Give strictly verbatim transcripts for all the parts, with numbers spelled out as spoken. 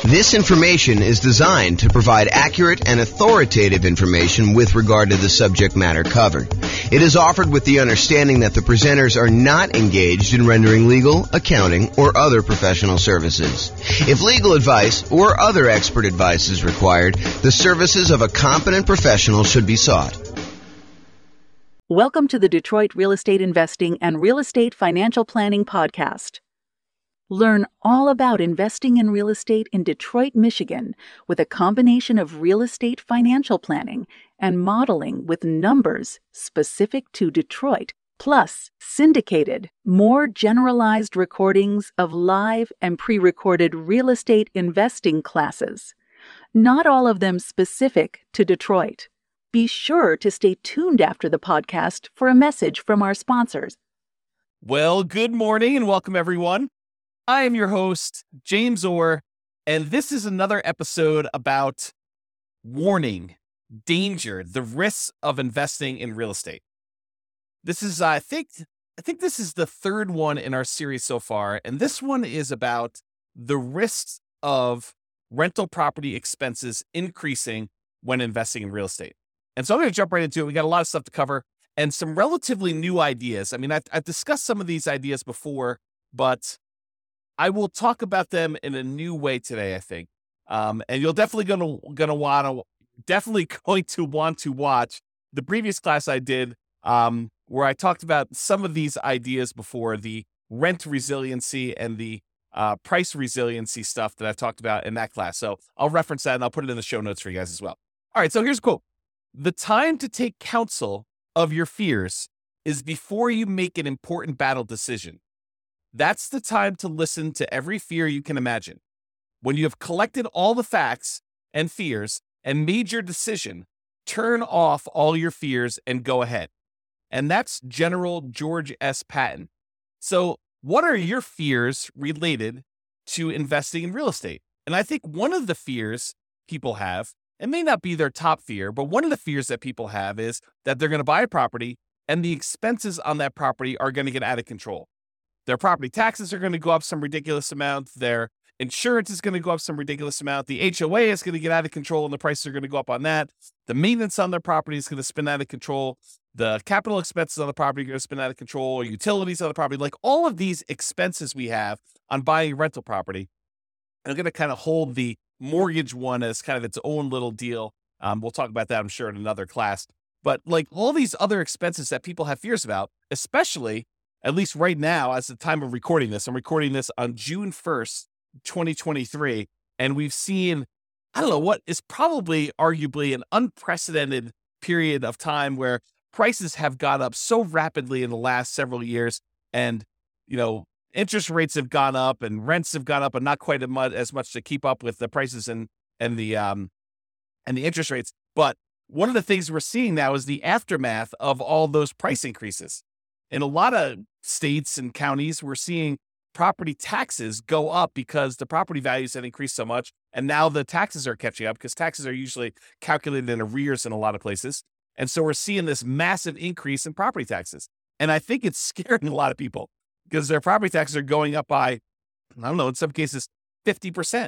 This information is designed to provide accurate and authoritative information with regard to the subject matter covered. It is offered with the understanding that the presenters are not engaged in rendering legal, accounting, or other professional services. If legal advice or other expert advice is required, the services of a competent professional should be sought. Welcome to the Detroit Real Estate Investing and Real Estate Financial Planning Podcast. Learn all about investing in real estate in Detroit, Michigan, with a combination of real estate financial planning and modeling with numbers specific to Detroit, plus syndicated, more generalized recordings of live and pre-recorded real estate investing classes, not all of them specific to Detroit. Be sure to stay tuned after the podcast for a message from our sponsors. Well, good morning and welcome, everyone. I am your host, James Orr, and this is another episode about warning, danger, the risks of investing in real estate. This is, I think, I think this is the third one in our series so far, and this one is about the risks of rental property expenses increasing when investing in real estate. And so I'm going to jump right into it. We got a lot of stuff to cover and some relatively new ideas. I mean, I've, I've discussed some of these ideas before, but I will talk about them in a new way today, I think. Um, and you're definitely going to going to want to definitely going to want to watch the previous class I did, um, where I talked about some of these ideas before, the rent resiliency and the uh, price resiliency stuff that I've talked about in that class. So I'll reference that and I'll put it in the show notes for you guys as well. All right, so here's a quote. "The time to take counsel of your fears is before you make an important battle decision. That's the time to listen to every fear you can imagine. When you have collected all the facts and fears and made your decision, turn off all your fears and go ahead." And that's General George S. Patton. So what are your fears related to investing in real estate? And I think one of the fears people have, it may not be their top fear, but one of the fears that people have is that they're going to buy a property and the expenses on that property are going to get out of control. Their property taxes are going to go up some ridiculous amount. Their insurance is going to go up some ridiculous amount. The H O A is going to get out of control and the prices are going to go up on that. The maintenance on their property is going to spin out of control. The capital expenses on the property are going to spin out of control. Utilities on the property, like all of these expenses we have on buying a rental property, are going to kind of hold the mortgage one as kind of its own little deal. Um, we'll talk about that, I'm sure, in another class. But like all these other expenses that people have fears about, especially at least right now, as the time of recording this, I'm recording this on June first, twenty twenty-three, and we've seen, I don't know, what is probably arguably an unprecedented period of time where prices have gone up so rapidly in the last several years, and, you know, interest rates have gone up and rents have gone up, but not quite as much, as much to keep up with the prices and and the um and the interest rates. But one of the things we're seeing now is the aftermath of all those price increases. In a lot of states and counties, we're seeing property taxes go up because the property values have increased so much. And now the taxes are catching up because taxes are usually calculated in arrears in a lot of places. And so we're seeing this massive increase in property taxes. And I think it's scaring a lot of people because their property taxes are going up by, I don't know, in some cases, fifty percent,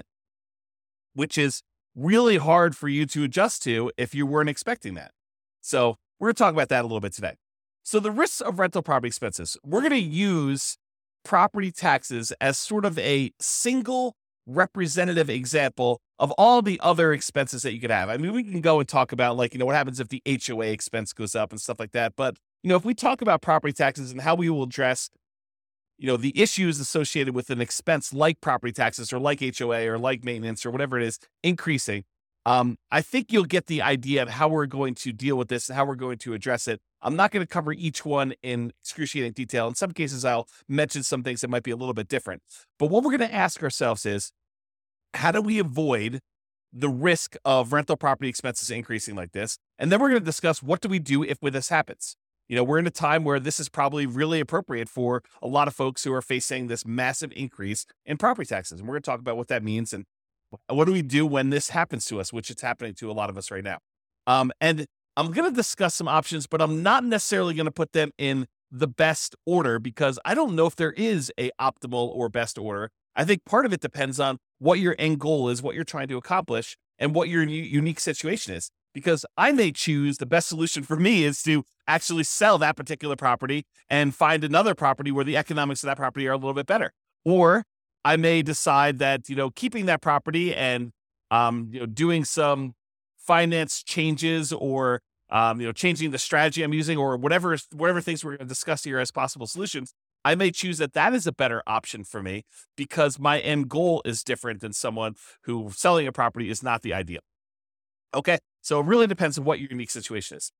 which is really hard for you to adjust to if you weren't expecting that. So we're going to talk about that a little bit today. So the risks of rental property expenses, we're going to use property taxes as sort of a single representative example of all the other expenses that you could have. I mean, we can go and talk about, like, you know, what happens if the H O A expense goes up and stuff like that. But, you know, if we talk about property taxes and how we will address, you know, the issues associated with an expense like property taxes or like H O A or like maintenance or whatever it is increasing, Um, I think you'll get the idea of how we're going to deal with this and how we're going to address it. I'm not going to cover each one in excruciating detail. In some cases, I'll mention some things that might be a little bit different. But what we're going to ask ourselves is, how do we avoid the risk of rental property expenses increasing like this? And then we're going to discuss, what do we do if when this happens? You know, we're in a time where this is probably really appropriate for a lot of folks who are facing this massive increase in property taxes. And we're going to talk about what that means and what do we do when this happens to us, which it's happening to a lot of us right now. Um, and I'm going to discuss some options, but I'm not necessarily going to put them in the best order because I don't know if there is a optimal or best order. I think part of it depends on what your end goal is, what you're trying to accomplish, and what your u- unique situation is. Because I may choose the best solution for me is to actually sell that particular property and find another property where the economics of that property are a little bit better. Or I may decide that, you know, keeping that property and, um, you know, doing some finance changes or, um, you know, changing the strategy I'm using or whatever, whatever things we're going to discuss here as possible solutions, I may choose that that is a better option for me because my end goal is different than someone who selling a property is not the ideal. Okay. So it really depends on what your unique situation is.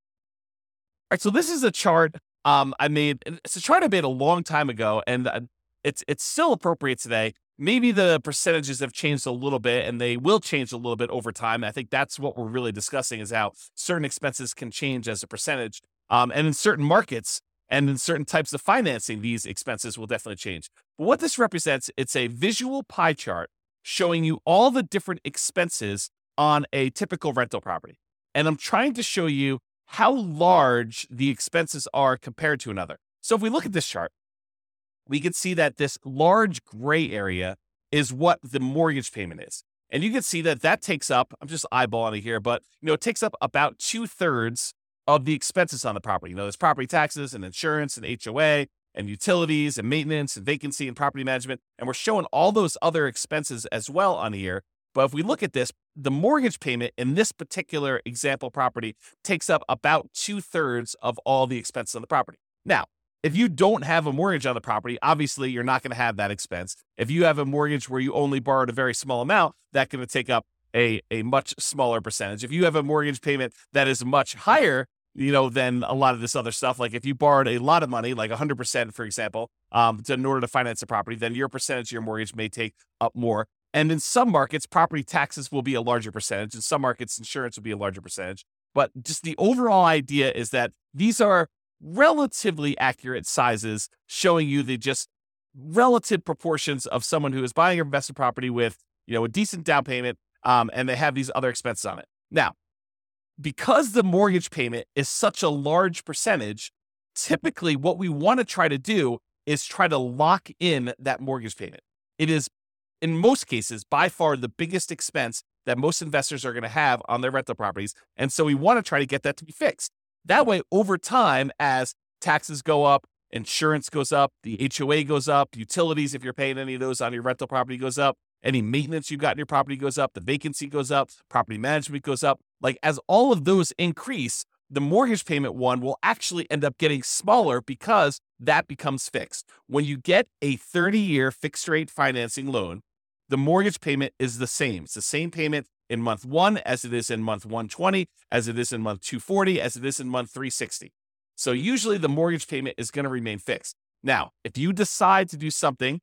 All right. So this is a chart um, I made. It's a chart I made a long time ago, and uh, it's it's still appropriate today. Maybe the percentages have changed a little bit, and they will change a little bit over time. I think that's what we're really discussing is how certain expenses can change as a percentage. Um, and in certain markets and in certain types of financing, these expenses will definitely change. But what this represents, it's a visual pie chart showing you all the different expenses on a typical rental property. And I'm trying to show you how large the expenses are compared to another. So if we look at this chart, we can see that this large gray area is what the mortgage payment is. And you can see that that takes up, I'm just eyeballing it here, but you know, it takes up about two thirds of the expenses on the property. You know, there's property taxes and insurance and H O A and utilities and maintenance and vacancy and property management. And we're showing all those other expenses as well on here. But if we look at this, the mortgage payment in this particular example property takes up about two thirds of all the expenses on the property. Now, if you don't have a mortgage on the property, obviously you're not going to have that expense. If you have a mortgage where you only borrowed a very small amount, that's going to take up a, a much smaller percentage. If you have a mortgage payment that is much higher, you know, than a lot of this other stuff, like if you borrowed a lot of money, like one hundred percent, for example, um, to, in order to finance a property, then your percentage of your mortgage may take up more. And in some markets, property taxes will be a larger percentage. In some markets, insurance will be a larger percentage. But just the overall idea is that these are relatively accurate sizes showing you the just relative proportions of someone who is buying an investment property with, you know, a decent down payment, um, and they have these other expenses on it. Now, because the mortgage payment is such a large percentage, typically what we want to try to do is try to lock in that mortgage payment. It is, in most cases, by far the biggest expense that most investors are going to have on their rental properties. And so we want to try to get that to be fixed. That way, over time, as taxes go up, insurance goes up, the H O A goes up, utilities, if you're paying any of those on your rental property, goes up, any maintenance you've got in your property goes up, the vacancy goes up, property management goes up. Like as all of those increase, the mortgage payment one will actually end up getting smaller because that becomes fixed. When you get a thirty-year fixed rate financing loan, the mortgage payment is the same. It's the same payment in month one as it is in month one twenty, as it is in month two forty, as it is in month three sixty. So usually the mortgage payment is going to remain fixed. Now, if you decide to do something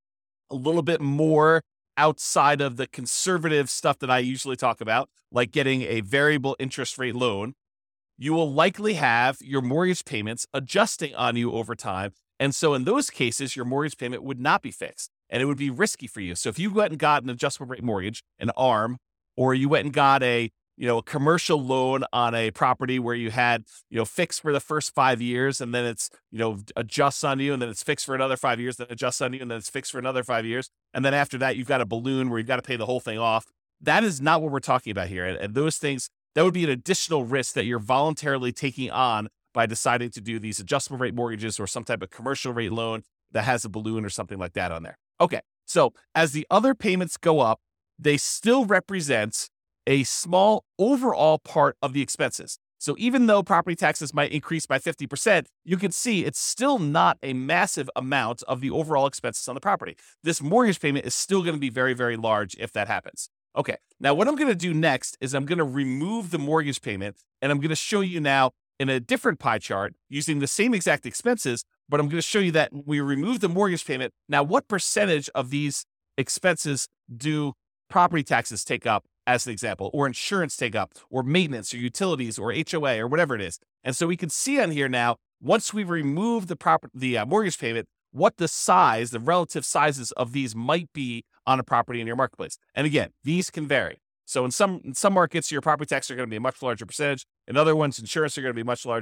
a little bit more outside of the conservative stuff that I usually talk about, like getting a variable interest rate loan, you will likely have your mortgage payments adjusting on you over time. And so in those cases, your mortgage payment would not be fixed and it would be risky for you. So if you went and got an adjustable rate mortgage, an ARM, or you went and got a, you know, a commercial loan on a property where you had, you know, fixed for the first five years and then it's, you know, adjusts on you and then it's fixed for another five years, then adjusts on you and then it's fixed for another five years. And then after that, you've got a balloon where you've got to pay the whole thing off. That is not what we're talking about here. And, and those things, that would be an additional risk that you're voluntarily taking on by deciding to do these adjustable rate mortgages or some type of commercial rate loan that has a balloon or something like that on there. Okay. So as the other payments go up, they still represent a small overall part of the expenses. So even though property taxes might increase by fifty percent, you can see it's still not a massive amount of the overall expenses on the property. This mortgage payment is still going to be very, very large if that happens. Okay, now what I'm going to do next is I'm going to remove the mortgage payment and I'm going to show you now in a different pie chart using the same exact expenses, but I'm going to show you that we remove the mortgage payment. Now, what percentage of these expenses do property taxes take up, as an example, or insurance take up, or maintenance, or utilities, or H O A, or whatever it is? And so we can see on here now, once we remove the proper the uh, mortgage payment, what the size, the relative sizes of these might be on a property in your marketplace. And again, these can vary. So in some in some markets, your property taxes are going to be a much larger percentage. In other ones, insurance are going to be much larger.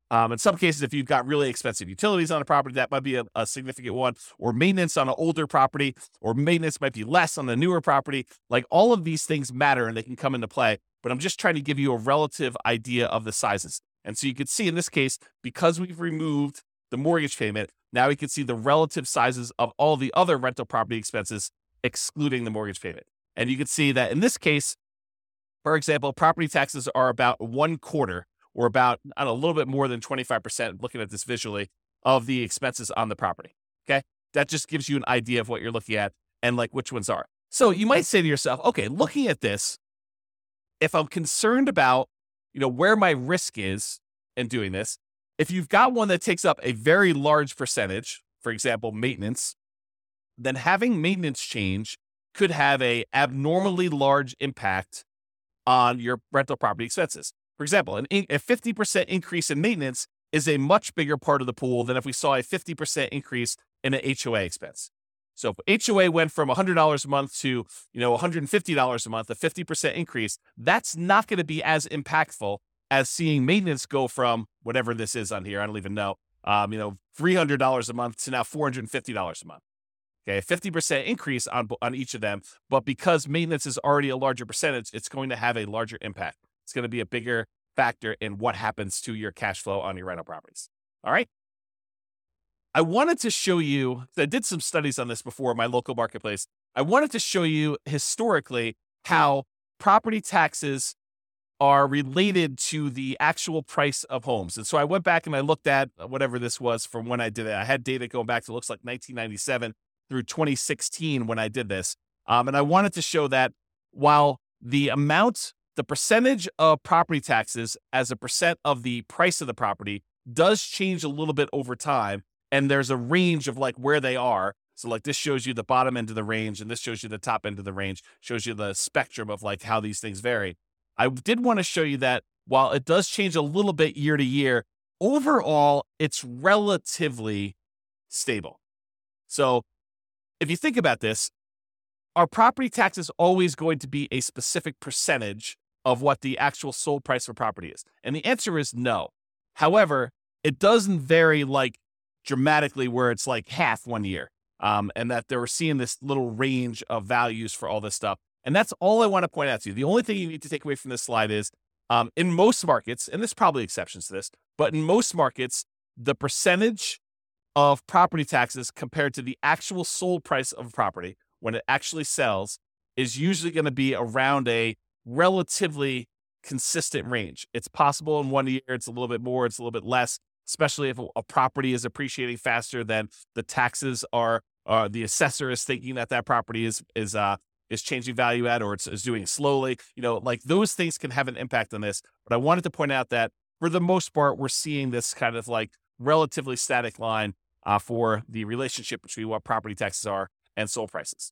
Um, in some cases, if you've got really expensive utilities on a property, that might be a, a significant one, or maintenance on an older property, or maintenance might be less on a newer property. Like all of these things matter and they can come into play, but I'm just trying to give you a relative idea of the sizes. And so you can see in this case, because we've removed the mortgage payment, now we can see the relative sizes of all the other rental property expenses, excluding the mortgage payment. And you can see that in this case, for example, property taxes are about one quarter or about I don't know, a little bit more than twenty-five percent, looking at this visually, of the expenses on the property. Okay. That just gives you an idea of what you're looking at and like which ones are. So you might say to yourself, okay, looking at this, if I'm concerned about, you know, where my risk is in doing this, if you've got one that takes up a very large percentage, for example, maintenance, then having maintenance change could have a abnormally large impact on your rental property expenses. For example, an in, a fifty percent increase in maintenance is a much bigger part of the pool than if we saw a fifty percent increase in an H O A expense. So if H O A went from one hundred dollars a month to, you know, one hundred fifty dollars a month, a fifty percent increase, that's not going to be as impactful as seeing maintenance go from whatever this is on here. I don't even know, um, you know, three hundred dollars a month to now four hundred fifty dollars a month. Okay, a fifty percent increase on, on each of them, but because maintenance is already a larger percentage, it's going to have a larger impact. It's going to be a bigger factor in what happens to your cash flow on your rental properties. All right. I wanted to show you, I did some studies on this before my local marketplace. I wanted to show you historically how property taxes are related to the actual price of homes. And so I went back and I looked at whatever this was from when I did it. I had data going back to looks like nineteen ninety-seven through twenty sixteen when I did this. Um, and I wanted to show that while the amount, the percentage of property taxes as a percent of the price of the property does change a little bit over time. And there's a range of like where they are. So like this shows you the bottom end of the range and this shows you the top end of the range, shows you the spectrum of like how these things vary. I did want to show you that while it does change a little bit year to year, overall, it's relatively stable. So if you think about this, are property taxes always going to be a specific percentage of what the actual sold price of a property is? And the answer is no. However, it doesn't vary like dramatically where it's like half one year, um, and that they were seeing this little range of values for all this stuff. And that's all I want to point out to you. The only thing you need to take away from this slide is um, in most markets, and there's probably exceptions to this, but in most markets, the percentage of property taxes compared to the actual sold price of a property when it actually sells is usually going to be around a relatively consistent range. It's possible in one year, it's a little bit more, it's a little bit less, especially if a property is appreciating faster than the taxes are, uh, the assessor is thinking that that property is is uh, is changing value at, or it's is doing it slowly. You know, like those things can have an impact on this. But I wanted to point out that for the most part, we're seeing this kind of like relatively static line uh, for the relationship between what property taxes are and sold prices.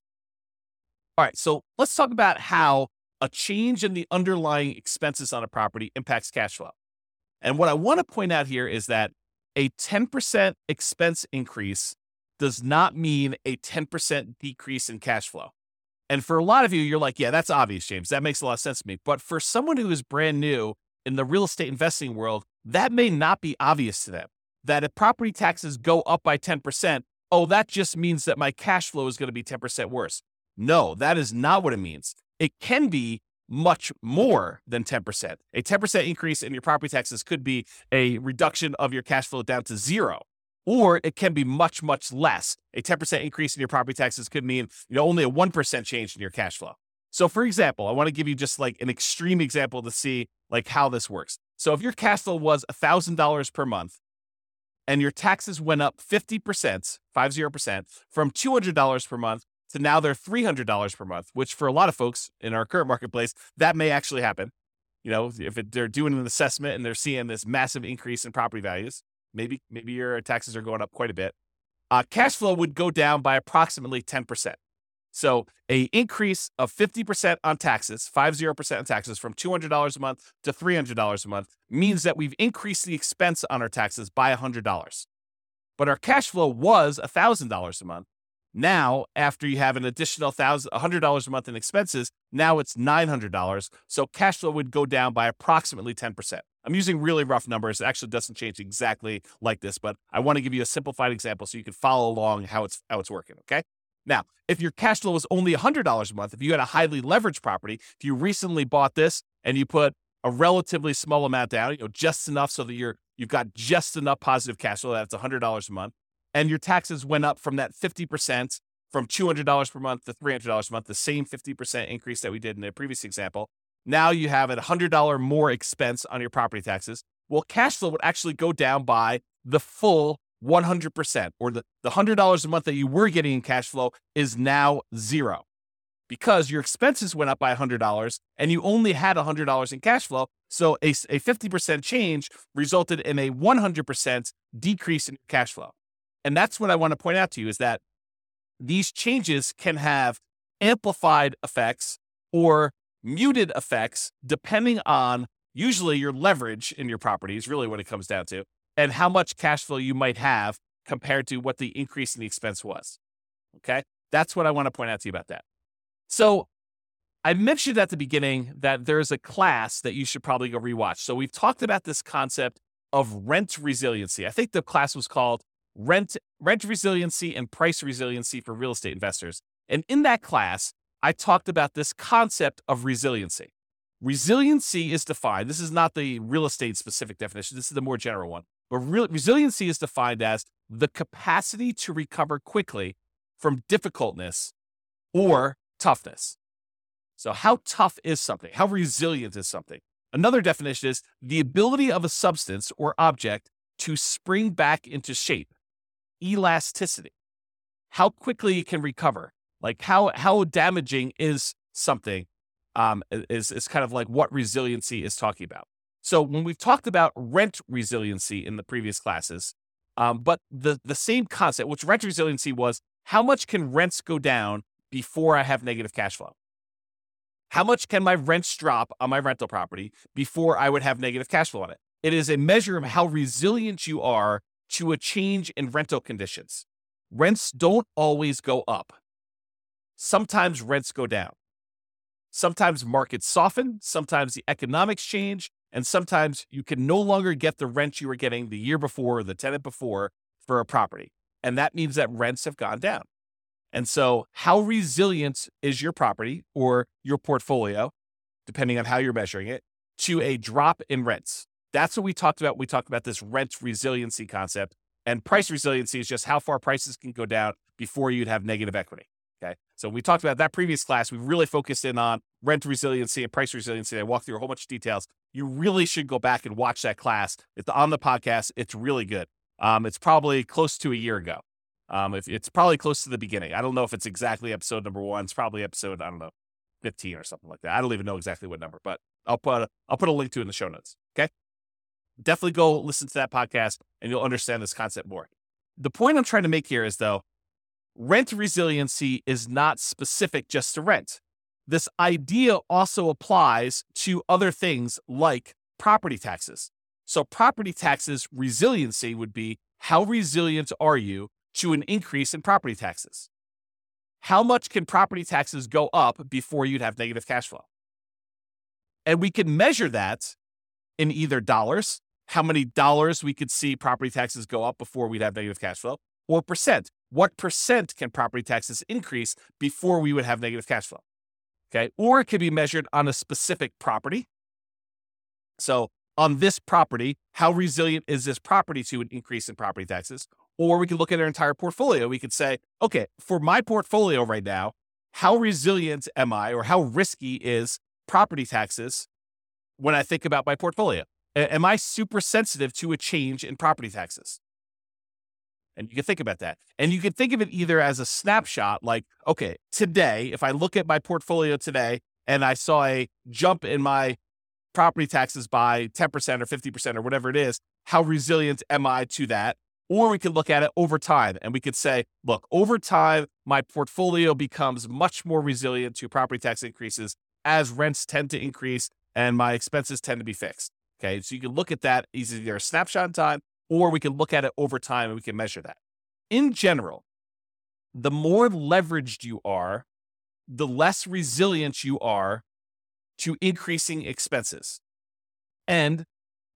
All right, so let's talk about how a change in the underlying expenses on a property impacts cash flow. And what I want to point out here is that a ten percent expense increase does not mean a ten percent decrease in cash flow. And for a lot of you, you're like, yeah, that's obvious, James. That makes a lot of sense to me. But for someone who is brand new in the real estate investing world, that may not be obvious to them. That if property taxes go up by ten percent, oh, that just means that my cash flow is going to be ten percent worse. No, that is not what it means. It can be much more than ten percent. A ten percent increase in your property taxes could be a reduction of your cash flow down to zero, or it can be much, much less. A ten percent increase in your property taxes could mean, you know, only a one percent change in your cash flow. So for example, I want to give you just like an extreme example to see like how this works. So if your cash flow was one thousand dollars per month and your taxes went up fifty percent, fifty percent from two hundred dollars per month to now they're three hundred dollars per month, which for a lot of folks in our current marketplace, that may actually happen. You know, if it, they're doing an assessment and they're seeing this massive increase in property values, maybe maybe your taxes are going up quite a bit. Uh, cash flow would go down by approximately ten percent. So a increase of fifty percent on taxes, fifty percent on taxes from two hundred dollars a month to three hundred dollars a month means that we've increased the expense on our taxes by one hundred dollars. But our cash flow was one thousand dollars a month. Now, after you have an additional one hundred dollars a month in expenses, now it's nine hundred dollars. So cash flow would go down by approximately ten percent. I'm using really rough numbers. It actually doesn't change exactly like this, but I want to give you a simplified example so you can follow along how it's how it's working, okay? Now, if your cash flow was only one hundred dollars a month, if you had a highly leveraged property, if you recently bought this and you put a relatively small amount down, you know, just enough so that you're you've got just enough positive cash flow, that's one hundred dollars a month, and your taxes went up from that fifty percent from two hundred dollars per month to three hundred dollars a month, the same fifty percent increase that we did in the previous example. Now you have a one hundred dollars more expense on your property taxes. Well, cash flow would actually go down by the full one hundred percent, or the, the one hundred dollars a month that you were getting in cash flow is now zero because your expenses went up by one hundred dollars and you only had one hundred dollars in cash flow. So a, a fifty percent change resulted in a one hundred percent decrease in cash flow. And that's what I want to point out to you is that these changes can have amplified effects or muted effects depending on usually your leverage in your property is really what it comes down to, and how much cash flow you might have compared to what the increase in the expense was. Okay? That's what I want to point out to you about that. So I mentioned at the beginning that there's a class that you should probably go rewatch. So we've talked about this concept of rent resiliency. I think the class was called Rent, Rent Resiliency and Price Resiliency for Real Estate Investors. And in that class, I talked about this concept of resiliency. Resiliency is defined, this is not the real estate specific definition, this is the more general one. But re- resiliency is defined as the capacity to recover quickly from difficultness or toughness. So how tough is something? How resilient is something? Another definition is the ability of a substance or object to spring back into shape. Elasticity. How quickly it can recover. Like how how damaging is something um, is, is kind of like what resiliency is talking about. So when we've talked about rent resiliency in the previous classes, um, but the, the same concept, which rent resiliency was, how much can rents go down before I have negative cash flow? How much can my rents drop on my rental property before I would have negative cash flow on it? It is a measure of how resilient you are to a change in rental conditions. Rents don't always go up. Sometimes rents go down. Sometimes markets soften, sometimes the economics change, and sometimes you can no longer get the rent you were getting the year before or the tenant before for a property. And that means that rents have gone down. And so how resilient is your property or your portfolio, depending on how you're measuring it, to a drop in rents? That's what we talked about. We talked about this rent resiliency concept. And price resiliency is just how far prices can go down before you'd have negative equity. Okay. So we talked about that previous class. We really focused in on rent resiliency and price resiliency. I walked through a whole bunch of details. You really should go back and watch that class. It's on the podcast. It's really good. Um, it's probably close to a year ago. Um, if it's probably close to the beginning. I don't know if it's exactly episode number one. It's probably episode, I don't know, fifteen or something like that. I don't even know exactly what number, but I'll put a, I'll put a link to it in the show notes. Okay. Definitely go listen to that podcast and you'll understand this concept more. The point I'm trying to make here is though, rent resiliency is not specific just to rent. This idea also applies to other things like property taxes. So property taxes resiliency would be, how resilient are you to an increase in property taxes? How much can property taxes go up before you'd have negative cash flow? And we can measure that in either dollars, how many dollars we could see property taxes go up before we'd have negative cash flow, or percent. What percent can property taxes increase before we would have negative cash flow? Okay. Or it could be measured on a specific property. So on this property, how resilient is this property to an increase in property taxes? Or we could look at our entire portfolio. We could say, okay, for my portfolio right now, how resilient am I, or how risky is property taxes when I think about my portfolio? A- am I super sensitive to a change in property taxes? And you can think about that. And you can think of it either as a snapshot, like, okay, today, if I look at my portfolio today and I saw a jump in my property taxes by ten percent or fifty percent or whatever it is, how resilient am I to that? Or we could look at it over time and we could say, look, over time, my portfolio becomes much more resilient to property tax increases as rents tend to increase and my expenses tend to be fixed. Okay, so you can look at that as either a snapshot in time, or we can look at it over time and we can measure that. In general, the more leveraged you are, the less resilient you are to increasing expenses. And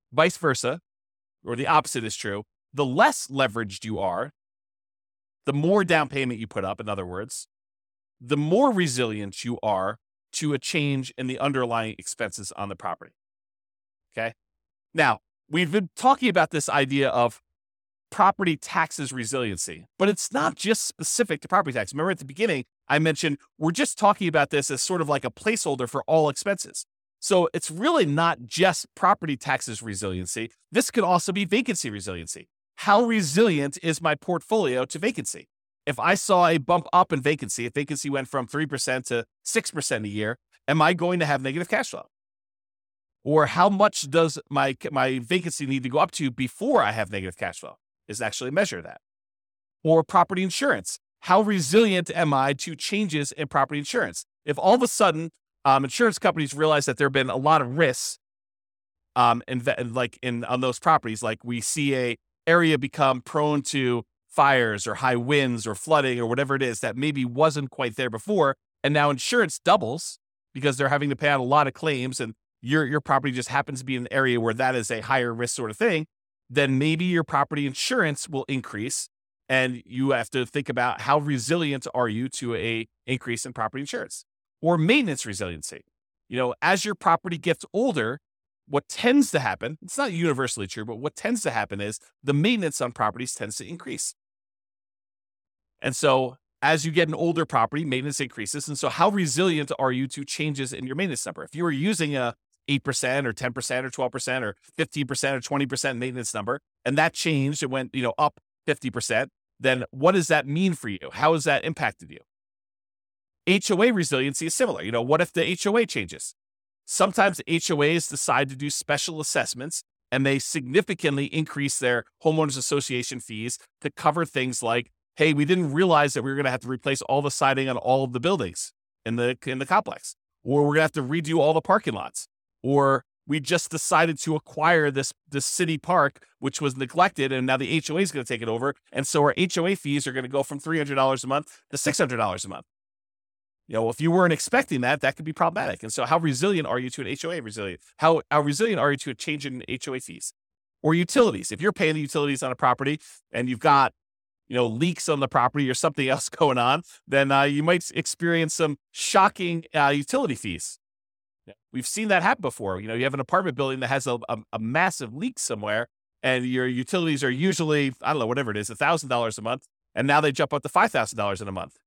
Vice versa, or the opposite is true. The less leveraged you are, the more down payment you put up, in other words, the more resilient you are to a change in the underlying expenses on the property. Okay. Now, we've been talking about this idea of property taxes resiliency, but it's not just specific to property tax. Remember at the beginning, I mentioned we're just talking about this as sort of like a placeholder for all expenses. So it's really not just property taxes resiliency. This could also be vacancy resiliency. How resilient is my portfolio to vacancy? If I saw a bump up in vacancy, if vacancy went from three percent to six percent a year, am I going to have negative cash flow? Or how much does my, my vacancy need to go up to before I have negative cash flow? Is actually measure that. Or property insurance. How resilient am I to changes in property insurance? If all of a sudden um, insurance companies realize that there have been a lot of risks um, in, like in on those properties, like we see a area become prone to fires or high winds or flooding or whatever it is that maybe wasn't quite there before, and now insurance doubles because they're having to pay out a lot of claims, and your your property just happens to be in an area where that is a higher risk sort of thing, then maybe your property insurance will increase, and you have to think about how resilient are you to a increase in property insurance. Or maintenance resiliency. You know, as your property gets older, what tends to happen, it's not universally true, but what tends to happen is the maintenance on properties tends to increase. And so as you get an older property, maintenance increases. And so how resilient are you to changes in your maintenance number? If you were using a eight percent or ten percent or twelve percent or fifteen percent or twenty percent maintenance number, and that changed, it went, you know, up fifty percent, then what does that mean for you? How has that impacted you? H O A resiliency is similar. You know, what if the H O A changes? Sometimes H O As decide to do special assessments and they significantly increase their homeowners association fees to cover things like, hey, we didn't realize that we were going to have to replace all the siding on all of the buildings in the in the complex, or we're going to have to redo all the parking lots, or we just decided to acquire this, this city park, which was neglected, and now the H O A is going to take it over, and so our H O A fees are going to go from three hundred dollars a month to six hundred dollars a month. You know, if you weren't expecting that, that could be problematic. And so how resilient are you to an H O A resilient? How, how resilient are you to a change in H O A fees? Or utilities. If you're paying the utilities on a property and you've got, you know, leaks on the property or something else going on, then uh, you might experience some shocking uh, utility fees. We've seen that happen before. You know, you have an apartment building that has a, a, a massive leak somewhere, and your utilities are usually, I don't know, whatever it is, one thousand dollars a month, and now they jump up to five thousand dollars in a month.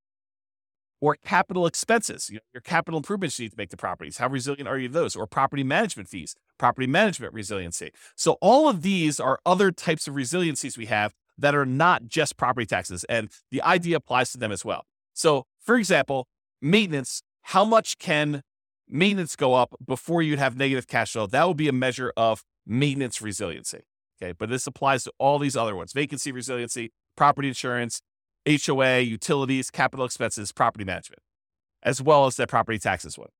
Or capital expenses, you know, your capital improvements you need to make to properties. How resilient are you to those? Or property management fees, property management resiliency. So all of these are other types of resiliencies we have that are not just property taxes, and the idea applies to them as well. So, for example, maintenance, how much can maintenance go up before you'd have negative cash flow? That would be a measure of maintenance resiliency. Okay, but this applies to all these other ones: vacancy resiliency, property insurance, H O A, utilities, capital expenses, property management, as well as that property taxes one.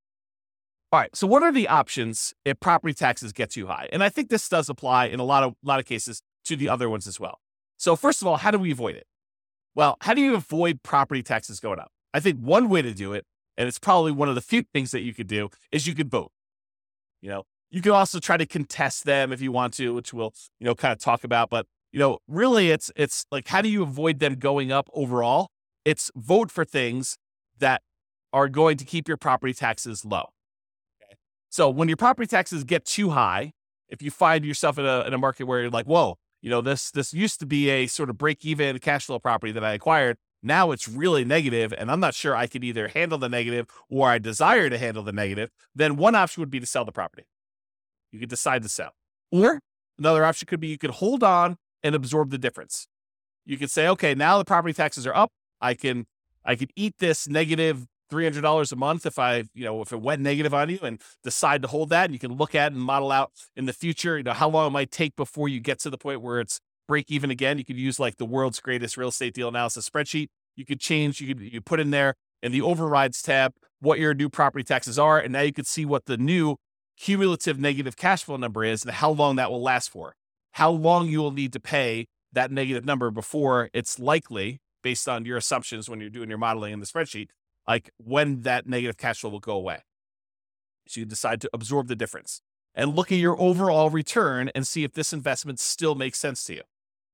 All right, so what are the options if property taxes get too high? And I think this does apply in a lot of lot of cases to the other ones as well. So first of all, how do we avoid it? Well, how do you avoid property taxes going up? I think one way to do it, and it's probably one of the few things that you could do, is you could vote. You know, you can also try to contest them if you want to, which we'll, you know, kind of talk about. But, you know, really it's, it's like, how do you avoid them going up overall? It's vote for things that are going to keep your property taxes low. Okay? So when your property taxes get too high, if you find yourself in a, in a market where you're like, whoa, you know, this, this used to be a sort of break-even cash flow property that I acquired. Now it's really negative, and I'm not sure I could either handle the negative or I desire to handle the negative, then one option would be to sell the property. You could decide to sell. Or another option could be you could hold on and absorb the difference. You could say, okay, now the property taxes are up. I can I could eat this negative three hundred dollars a month if I, you know, if it went negative on you, and decide to hold that. And you can look at and model out in the future, you know, how long it might take before you get to the point where it's break even again. You could use like the world's greatest real estate deal analysis spreadsheet. You could change, you could you put in there in the overrides tab what your new property taxes are, and now you could see what the new cumulative negative cash flow number is and how long that will last for. How long you will need to pay that negative number before it's likely, based on your assumptions when you're doing your modeling in the spreadsheet, like when that negative cash flow will go away. So you decide to absorb the difference. and look at your overall return and see if this investment still makes sense to you.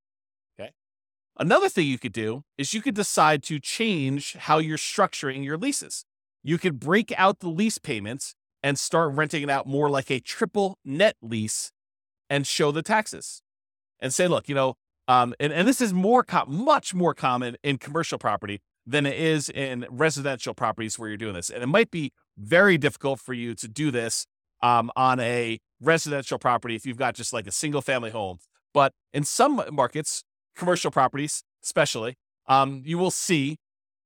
Okay. Another thing you could do is you could decide to change how you're structuring your leases. You could break out the lease payments and start renting it out more like a triple net lease and show the taxes and say, look, you know, um, and, and this is more, com- much more common in commercial property than it is in residential properties where you're doing this. And it might be very difficult for you to do this um, on a residential property if you've got just like a single family home. But in some markets, commercial properties especially, um, you will see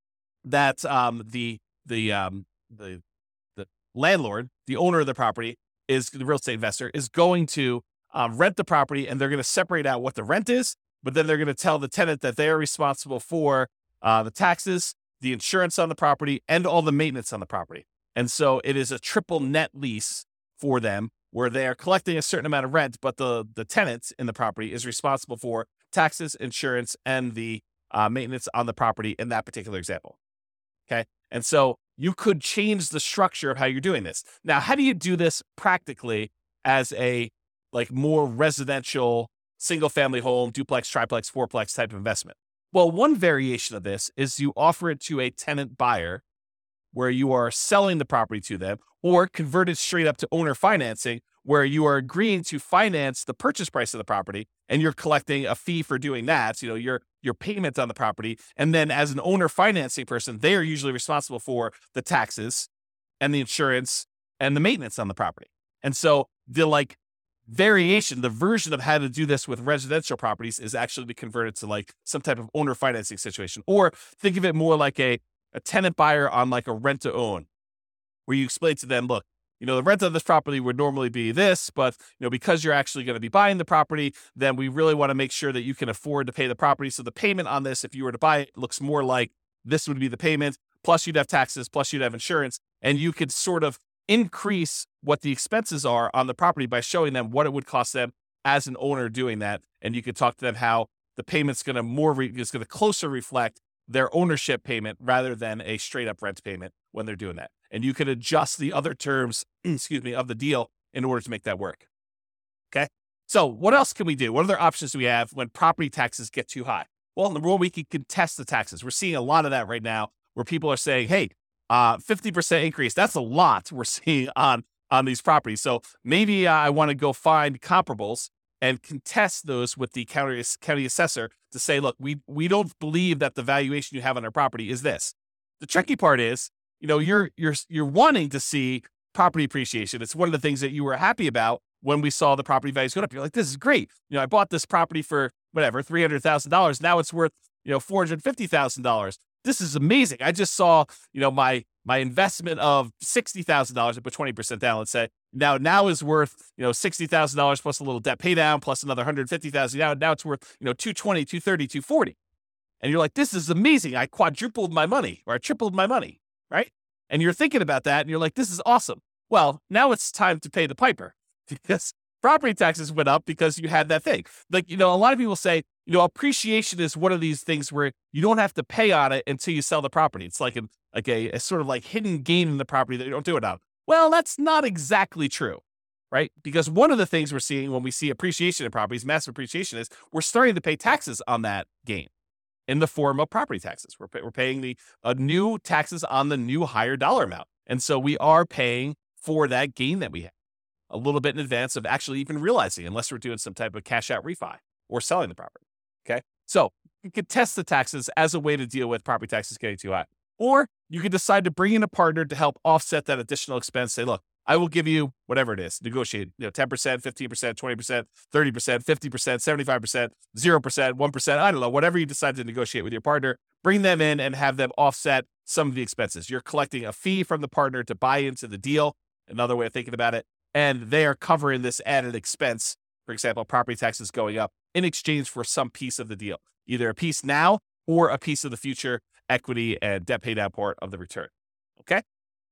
that um, the the um, the the landlord, the owner of the property, is the real estate investor, is going to um, rent the property, and they're going to separate out what the rent is, but then they're going to tell the tenant that they are responsible for uh, the taxes, the insurance on the property, and all the maintenance on the property. And so it is a triple net lease for them, where they are collecting a certain amount of rent, but the the tenant in the property is responsible for taxes, insurance, and the uh, maintenance on the property in that particular example. Okay. And so you could change the structure of how you're doing this. Now, how do you do this practically as a like more residential single family home, duplex, triplex, fourplex type of investment? Well, one variation of this is you offer it to a tenant buyer where you are selling the property to them, or convert it straight up to owner financing, where you are agreeing to finance the purchase price of the property and you're collecting a fee for doing that, you know, your your payment on the property. And then as an owner financing person, they are usually responsible for the taxes and the insurance and the maintenance on the property. And so the like variation, the version of how to do this with residential properties is actually to convert it to like some type of owner financing situation. Or think of it more like a, a tenant buyer on like a rent to own, where you explain to them, look, you know, the rent of this property would normally be this, but, you know, because you're actually going to be buying the property, then we really want to make sure that you can afford to pay the property. So the payment on this, if you were to buy it, looks more like this would be the payment, plus you'd have taxes, plus you'd have insurance, and you could sort of increase what the expenses are on the property by showing them what it would cost them as an owner doing that. And you could talk to them how the payment's going to more, re- is going to closer reflect their ownership payment rather than a straight up rent payment when they're doing that. And you can adjust the other terms, excuse me, of the deal in order to make that work. Okay. So what else can we do? What other options do we have when property taxes get too high? Well, number one, we can contest the taxes. We're seeing a lot of that right now where people are saying, hey, uh, fifty percent increase. That's a lot we're seeing on, on these properties. So maybe uh, I want to go find comparables and contest those with the county, county assessor to say, look, we, we don't believe that the valuation you have on our property is this. The tricky part is, you know, you're you're you're wanting to see property appreciation. It's one of the things that you were happy about when we saw the property values go up. You're like, this is great. You know, I bought this property for whatever, three hundred thousand dollars. Now it's worth, you know, four hundred fifty thousand dollars. This is amazing. I just saw, you know, my my investment of sixty thousand dollars, I put twenty percent down, let's say. Now, now is worth, you know, sixty thousand dollars plus a little debt pay down, plus another one hundred fifty thousand dollars. Now, now it's worth, you know, two twenty, two thirty, two forty. And you're like, this is amazing. I quadrupled my money, or I tripled my money, right? And you're thinking about that and you're like, this is awesome. Well, now it's time to pay the piper because property taxes went up because you had that thing. Like, you know, a lot of people say, you know, appreciation is one of these things where you don't have to pay on it until you sell the property. It's like a, like a, a sort of like hidden gain in the property that you don't do it on. Well, that's not exactly true, right? Because one of the things we're seeing when we see appreciation in properties, massive appreciation, is we're starting to pay taxes on that gain in the form of property taxes. We're, pay, we're paying the uh, new taxes on the new higher dollar amount. And so we are paying for that gain that we have a little bit in advance of actually even realizing, unless we're doing some type of cash out refi or selling the property. Okay. So you could test the taxes as a way to deal with property taxes getting too high. Or you could decide to bring in a partner to help offset that additional expense. Say, look, I will give you whatever it is, negotiate, you know, ten percent, fifteen percent, twenty percent, thirty percent, fifty percent, seventy-five percent, zero percent, one percent. I don't know, whatever you decide to negotiate with your partner, bring them in and have them offset some of the expenses. You're collecting a fee from the partner to buy into the deal. Another way of thinking about it. And they are covering this added expense. For example, property taxes going up in exchange for some piece of the deal, either a piece now or a piece of the future equity and debt pay down part of the return. Okay.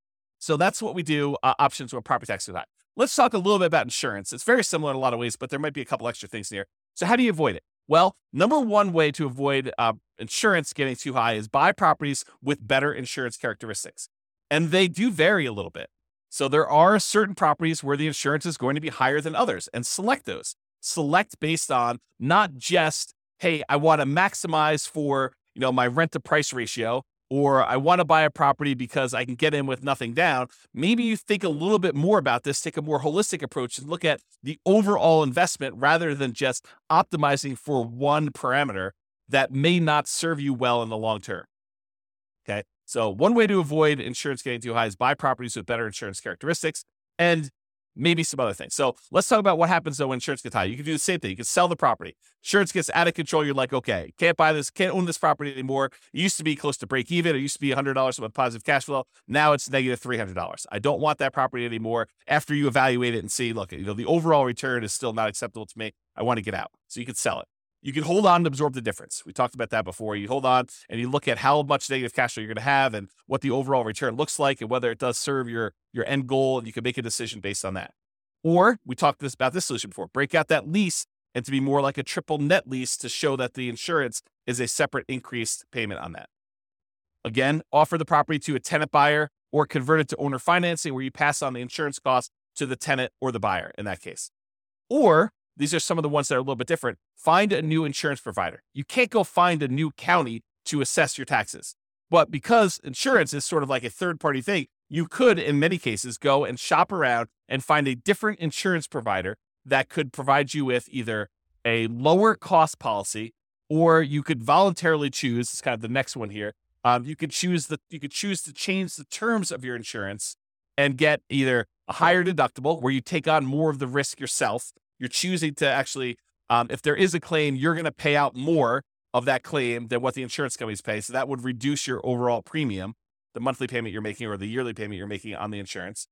So that's what we do, uh, options when property taxes are high. Let's talk a little bit about insurance. It's very similar in a lot of ways, but there might be a couple extra things in here. So how do you avoid it? Well, number one way to avoid uh, insurance getting too high is buy properties with better insurance characteristics. And they do vary a little bit. So there are certain properties where the insurance is going to be higher than others, and select those. Select based on not just, hey, I want to maximize for, you know, my rent to price ratio, or I want to buy a property because I can get in with nothing down. Maybe you think a little bit more about this, take a more holistic approach and look at the overall investment rather than just optimizing for one parameter that may not serve you well in the long term. Okay. So one way to avoid insurance getting too high is buy properties with better insurance characteristics and maybe some other things. So let's talk about what happens though when insurance gets high. You can do the same thing. You can sell the property. Insurance gets out of control. You're like, okay, can't buy this, can't own this property anymore. It used to be close to break even. It used to be one hundred dollars with positive cash flow. Now it's negative three hundred dollars. I don't want that property anymore. After you evaluate it and see, look, you know, the overall return is still not acceptable to me. I want to get out. So you can sell it. You can hold on and absorb the difference. We talked about that before. You hold on and you look at how much negative cash flow you're going to have and what the overall return looks like and whether it does serve your, your end goal, and you can make a decision based on that. Or we talked this, about this solution before, break out that lease and to be more like a triple net lease to show that the insurance is a separate increased payment on that. Again, offer the property to a tenant buyer or convert it to owner financing where you pass on the insurance cost to the tenant or the buyer in that case. Or these are some of the ones that are a little bit different. Find a new insurance provider. You can't go find a new county to assess your taxes. But because insurance is sort of like a third-party thing, you could, in many cases, go and shop around and find a different insurance provider that could provide you with either a lower cost policy, or you could voluntarily choose, it's kind of the next one here, um, you could choose the you could choose to change the terms of your insurance and get either a higher deductible where you take on more of the risk yourself. You're choosing to actually, um, if there is a claim, you're going to pay out more of that claim than what the insurance companies pay. So that would reduce your overall premium, the monthly payment you're making or the yearly payment you're making on the insurance,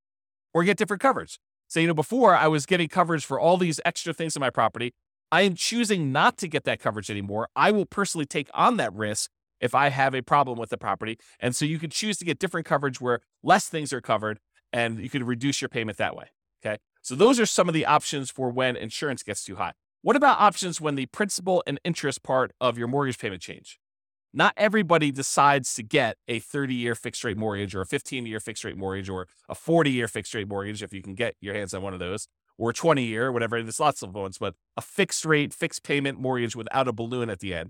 or get different coverage. So, you know, before I was getting coverage for all these extra things in my property. I am choosing not to get that coverage anymore. I will personally take on that risk if I have a problem with the property. And so you can choose to get different coverage where less things are covered and you can reduce your payment that way. Okay. So those are some of the options for when insurance gets too high. What about options when the principal and interest part of your mortgage payment change? Not everybody decides to get a thirty-year fixed rate mortgage or a fifteen-year fixed rate mortgage or a forty-year fixed rate mortgage, if you can get your hands on one of those, or twenty-year, whatever. There's lots of ones, but a fixed rate, fixed payment mortgage without a balloon at the end.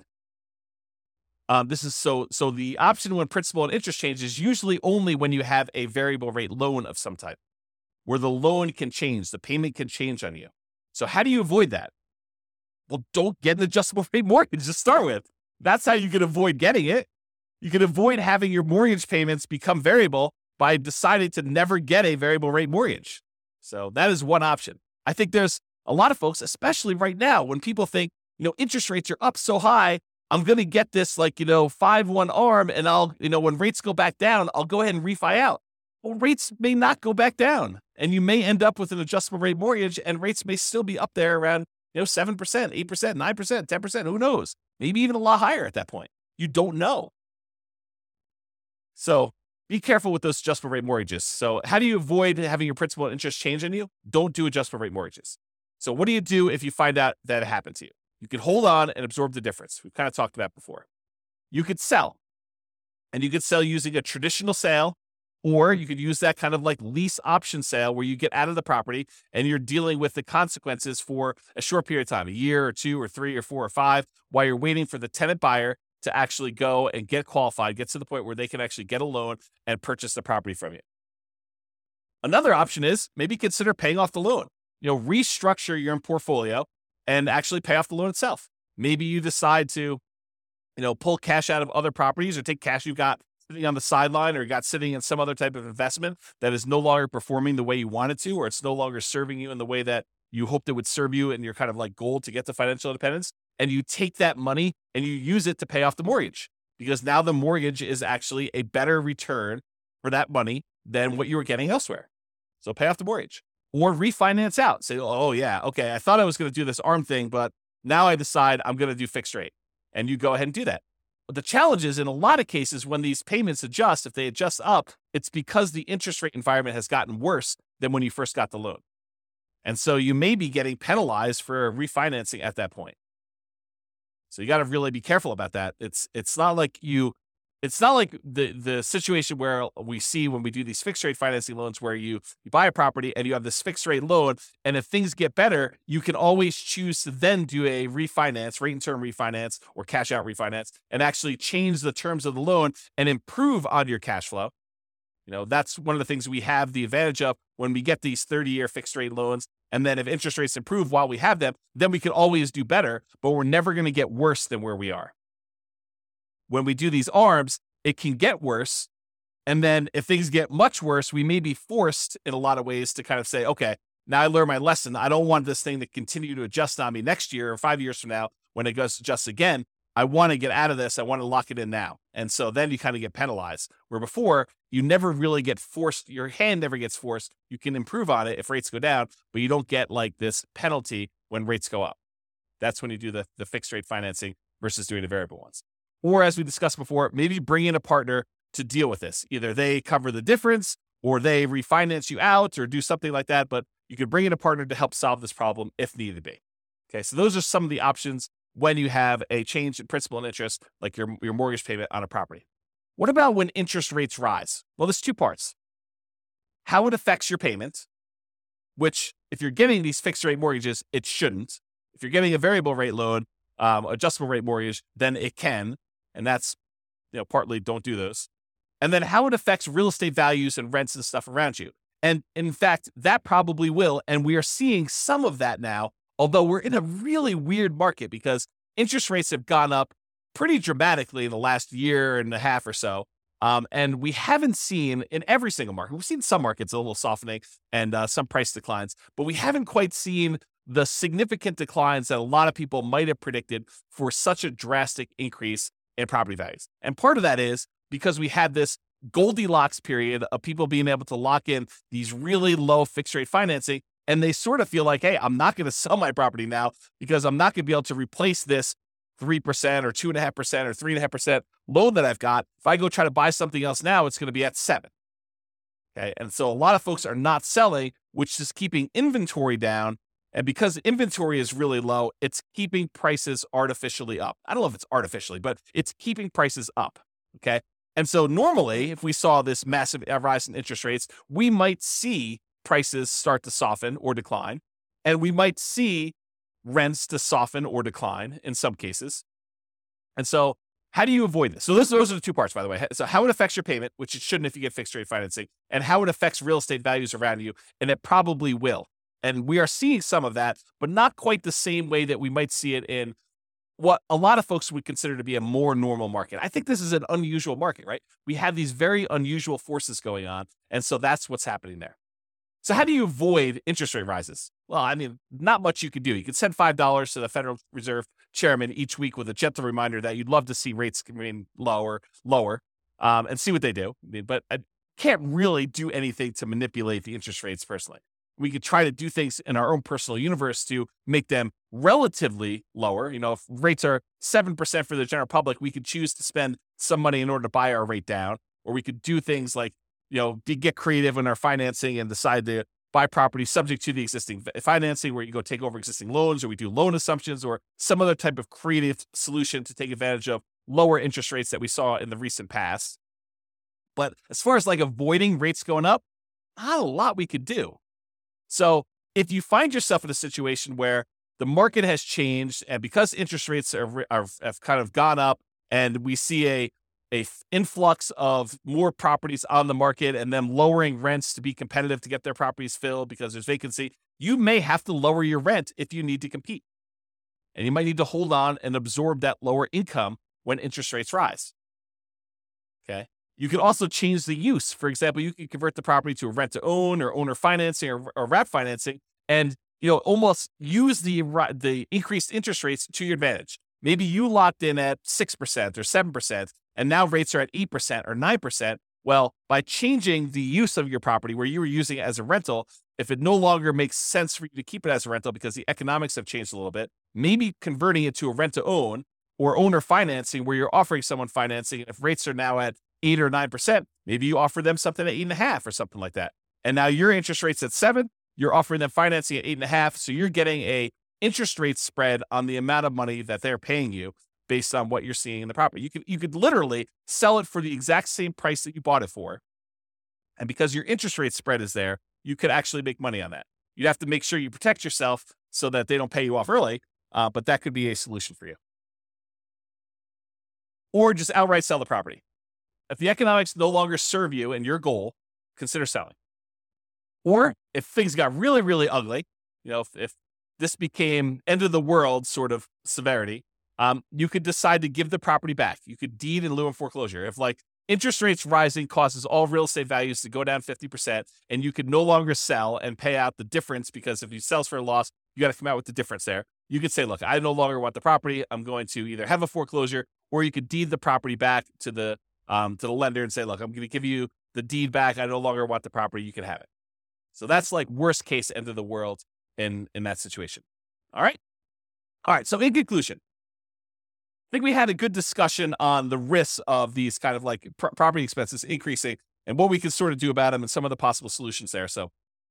Um, this is so, so the option when principal and interest change is usually only when you have a variable rate loan of some type, where the loan can change, the payment can change on you. So how do you avoid that? Well, don't get an adjustable rate mortgage to start with. That's how you can avoid getting it. You can avoid having your mortgage payments become variable by deciding to never get a variable rate mortgage. So that is one option. I think there's a lot of folks, especially right now, when people think, you know, interest rates are up so high, I'm going to get this like, you know, five one arm and I'll, you know, when rates go back down, I'll go ahead and refi out. Well, rates may not go back down and you may end up with an adjustable rate mortgage and rates may still be up there around, you know, seven percent, eight percent, nine percent, ten percent, who knows? Maybe even a lot higher at that point. You don't know. So be careful with those adjustable rate mortgages. So how do you avoid having your principal and interest change on you? Don't do adjustable rate mortgages. So what do you do if you find out that it happened to you? You can hold on and absorb the difference. We've kind of talked about before. You could sell. And you could sell using a traditional sale, or you could use that kind of like lease option sale where you get out of the property and you're dealing with the consequences for a short period of time, a year or two or three or four or five, while you're waiting for the tenant buyer to actually go and get qualified, get to the point where they can actually get a loan and purchase the property from you. Another option is maybe consider paying off the loan. You know, restructure your portfolio and actually pay off the loan itself. Maybe you decide to, you know, pull cash out of other properties or take cash you've got sitting on the sideline or you got sitting in some other type of investment that is no longer performing the way you want it to, or it's no longer serving you in the way that you hoped it would serve you in your kind of like goal to get to financial independence. And you take that money and you use it to pay off the mortgage, because now the mortgage is actually a better return for that money than what you were getting elsewhere. So pay off the mortgage or refinance out. Say, oh yeah, okay, I thought I was going to do this ARM thing, but now I decide I'm going to do fixed rate. And you go ahead and do that. But the challenge is in a lot of cases when these payments adjust, if they adjust up, it's because the interest rate environment has gotten worse than when you first got the loan. And so you may be getting penalized for refinancing at that point. So you got to really be careful about that. It's it's not like you, it's not like the the situation where we see when we do these fixed rate financing loans where you, you buy a property and you have this fixed rate loan, and if things get better, you can always choose to then do a refinance, rate and term refinance or cash out refinance, and actually change the terms of the loan and improve on your cash flow. You know, that's one of the things we have the advantage of when we get these thirty-year fixed rate loans. And then if interest rates improve while we have them, then we can always do better, but we're never going to get worse than where we are. When we do these ARMs, it can get worse. And then if things get much worse, we may be forced in a lot of ways to kind of say, okay, now I learned my lesson. I don't want this thing to continue to adjust on me next year or five years from now when it goes adjusts again. I want to get out of this. I want to lock it in now. And so then you kind of get penalized, where before you never really get forced. Your hand never gets forced. You can improve on it if rates go down, but you don't get like this penalty when rates go up. That's when you do the, the fixed rate financing versus doing the variable ones. Or as we discussed before, maybe bring in a partner to deal with this. Either they cover the difference or they refinance you out or do something like that. But you could bring in a partner to help solve this problem if needed be. Okay, so those are some of the options when you have a change in principal and interest, like your, your mortgage payment on a property. What about when interest rates rise? Well, there's two parts. How it affects your payment, which if you're getting these fixed rate mortgages, it shouldn't. If you're getting a variable rate loan, um, adjustable rate mortgage, then it can. And that's, you know, partly don't do those. And then how it affects real estate values and rents and stuff around you. And in fact, that probably will. And we are seeing some of that now, although we're in a really weird market because interest rates have gone up pretty dramatically in the last year and a half or so. Um, and we haven't seen in every single market, we've seen some markets a little softening and uh, some price declines, but we haven't quite seen the significant declines that a lot of people might have predicted for such a drastic increase in property values. And part of that is because we had this Goldilocks period of people being able to lock in these really low fixed rate financing. And they sort of feel like, hey, I'm not going to sell my property now because I'm not going to be able to replace this three percent or two point five percent or three point five percent loan that I've got. If I go try to buy something else now, it's going to be at seven. Okay. And so a lot of folks are not selling, which is keeping inventory down. And because inventory is really low, it's keeping prices artificially up. I don't know if it's artificially, but it's keeping prices up. Okay. And so normally, if we saw this massive rise in interest rates, we might see prices start to soften or decline, and we might see rents to soften or decline in some cases. And so how do you avoid this? So this, those are the two parts, by the way. So how it affects your payment, which it shouldn't if you get fixed rate financing, and how it affects real estate values around you, and it probably will. And we are seeing some of that, but not quite the same way that we might see it in what a lot of folks would consider to be a more normal market. I think this is an unusual market, right? We have these very unusual forces going on, and so that's what's happening there. So how do you avoid interest rate rises? Well, I mean, not much you could do. You could send five dollars to the Federal Reserve chairman each week with a gentle reminder that you'd love to see rates remain lower, lower, um, and see what they do. I mean, but I can't really do anything to manipulate the interest rates personally. We could try to do things in our own personal universe to make them relatively lower. You know, if rates are seven percent for the general public, we could choose to spend some money in order to buy our rate down, or we could do things like, you know, be, get creative in our financing and decide to buy property subject to the existing financing, where you go take over existing loans, or we do loan assumptions, or some other type of creative solution to take advantage of lower interest rates that we saw in the recent past. But as far as like avoiding rates going up, not a lot we could do. So if you find yourself in a situation where the market has changed, and because interest rates are, are have kind of gone up, and we see a a influx of more properties on the market and them lowering rents to be competitive to get their properties filled because there's vacancy, you may have to lower your rent if you need to compete. And you might need to hold on and absorb that lower income when interest rates rise. Okay. You can also change the use. For example, you can convert the property to a rent to own or owner financing or, or wrap financing, and, you know, almost use the, the increased interest rates to your advantage. Maybe you locked in at six percent or seven percent, and now rates are at eight percent or nine percent. Well, by changing the use of your property where you were using it as a rental, if it no longer makes sense for you to keep it as a rental because the economics have changed a little bit, maybe converting it to a rent to own or owner financing where you're offering someone financing. If rates are now at eight or nine percent, maybe you offer them something at eight and a half or something like that. And now your interest rate's at seven, you're offering them financing at eight and a half. So you're getting a interest rate spread on the amount of money that they're paying you. based on what you're seeing in the property. You could you could literally sell it for the exact same price that you bought it for. And because your interest rate spread is there, you could actually make money on that. You'd have to make sure you protect yourself so that they don't pay you off early, uh, but that could be a solution for you. Or just outright sell the property. If the economics no longer serve you and your goal, consider selling. Or if things got really, really ugly, you know, if, if this became end of the world sort of severity, um, you could decide to give the property back. You could deed in lieu of foreclosure. If like interest rates rising causes all real estate values to go down fifty percent and you could no longer sell and pay out the difference, because if you sell for a loss, you got to come out with the difference there. You could say, look, I no longer want the property. I'm going to either have a foreclosure, or you could deed the property back to the um, to the lender and say, look, I'm going to give you the deed back. I no longer want the property. You can have it. So that's like worst case end of the world in, in that situation. All right. All right. So in conclusion, I think we had a good discussion on the risks of these kind of like pr- property expenses increasing and what we can sort of do about them and some of the possible solutions there. So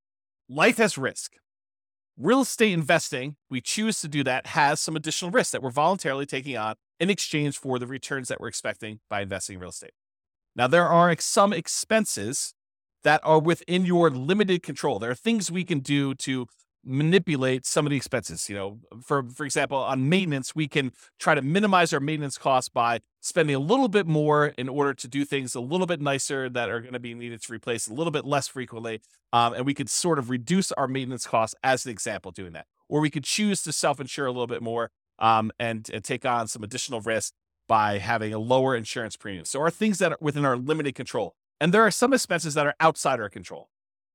life has risk. Real estate investing, we choose to do that, has some additional risks that we're voluntarily taking on in exchange for the returns that we're expecting by investing in real estate. Now, there are some expenses that are within your limited control. There are things we can do to manipulate some of the expenses. You know, for, for example, on maintenance, we can try to minimize our maintenance costs by spending a little bit more in order to do things a little bit nicer that are going to be needed to replace a little bit less frequently. Um, and we could sort of reduce our maintenance costs as an example doing that. Or we could choose to self-insure a little bit more um, and, and take on some additional risk by having a lower insurance premium. So, are things that are within our limited control. And there are some expenses that are outside our control.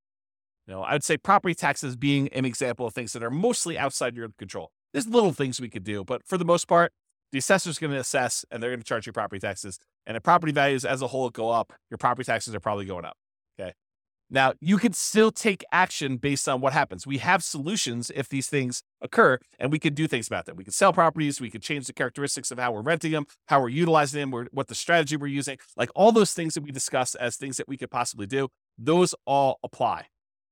You know, I would say property taxes being an example of things that are mostly outside your control. There's little things we could do, but for the most part, the assessor's going to assess and they're going to charge you property taxes. And if property values as a whole go up, your property taxes are probably going up. Okay. Now, you can still take action based on what happens. We have solutions if these things occur, and we can do things about them. We can sell properties. We can change the characteristics of how we're renting them, how we're utilizing them, or what the strategy we're using. Like all those things that we discuss as things that we could possibly do, those all apply.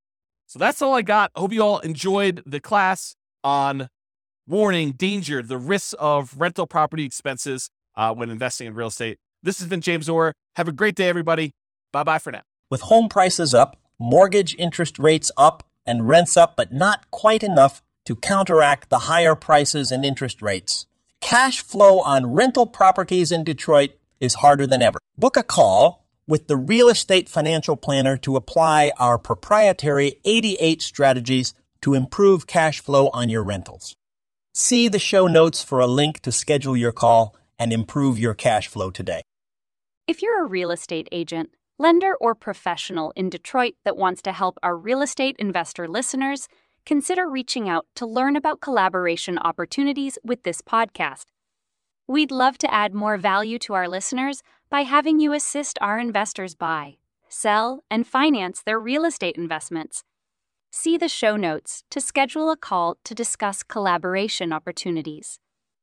So that's all I got. I hope you all enjoyed the class on warning, danger, the risks of rental property expenses uh, when investing in real estate. This has been James Orr. Have a great day, everybody. Bye-bye for now. With home prices up, mortgage interest rates up, and rents up, but not quite enough to counteract the higher prices and interest rates, cash flow on rental properties in Detroit is harder than ever. Book a call with the Real Estate Financial Planner to apply our proprietary eighty-eight strategies to improve cash flow on your rentals. See the show notes for a link to schedule your call and improve your cash flow today. If you're a real estate agent, lender, or professional in Detroit that wants to help our real estate investor listeners, consider reaching out to learn about collaboration opportunities with this podcast. We'd love to add more value to our listeners by having you assist our investors buy, sell, and finance their real estate investments. See the show notes to schedule a call to discuss collaboration opportunities.